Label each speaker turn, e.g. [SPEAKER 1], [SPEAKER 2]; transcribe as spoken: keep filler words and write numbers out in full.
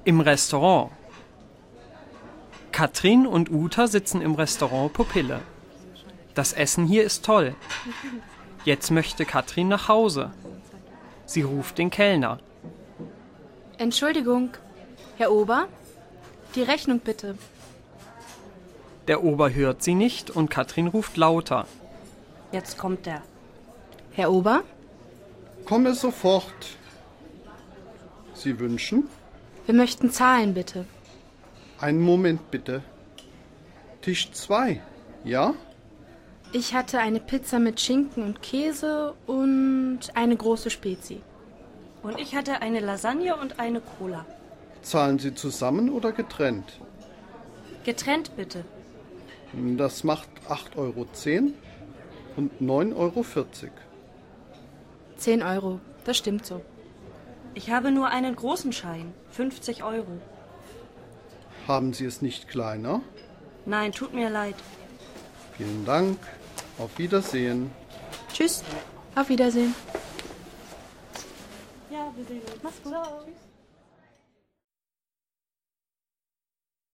[SPEAKER 1] Im Restaurant. Katrin und Uta sitzen im Restaurant Pupille. Das Essen hier ist toll. Jetzt möchte Katrin nach Hause. Sie ruft den Kellner.
[SPEAKER 2] Entschuldigung, Herr Ober, die Rechnung bitte.
[SPEAKER 1] Der Ober hört sie nicht und Katrin ruft lauter.
[SPEAKER 3] Jetzt kommt er.
[SPEAKER 2] Herr Ober?
[SPEAKER 4] Komme sofort. Sie wünschen?
[SPEAKER 2] Wir möchten zahlen, bitte.
[SPEAKER 4] Einen Moment bitte. Tisch zwei, ja?
[SPEAKER 2] Ich hatte eine Pizza mit Schinken und Käse und eine große Spezi.
[SPEAKER 3] Und ich hatte eine Lasagne und eine Cola.
[SPEAKER 4] Zahlen Sie zusammen oder getrennt?
[SPEAKER 3] Getrennt bitte.
[SPEAKER 4] Das macht acht Euro zehn und neun Euro vierzig.
[SPEAKER 2] Zehn Euro, das stimmt so.
[SPEAKER 3] Ich habe nur einen großen Schein, fünfzig Euro.
[SPEAKER 4] Haben Sie es nicht kleiner?
[SPEAKER 3] Nein, tut mir leid.
[SPEAKER 4] Vielen Dank. Auf Wiedersehen.
[SPEAKER 2] Tschüss, auf Wiedersehen.
[SPEAKER 3] Ja, wir sehen uns. Mach's gut. Ciao. Tschüss.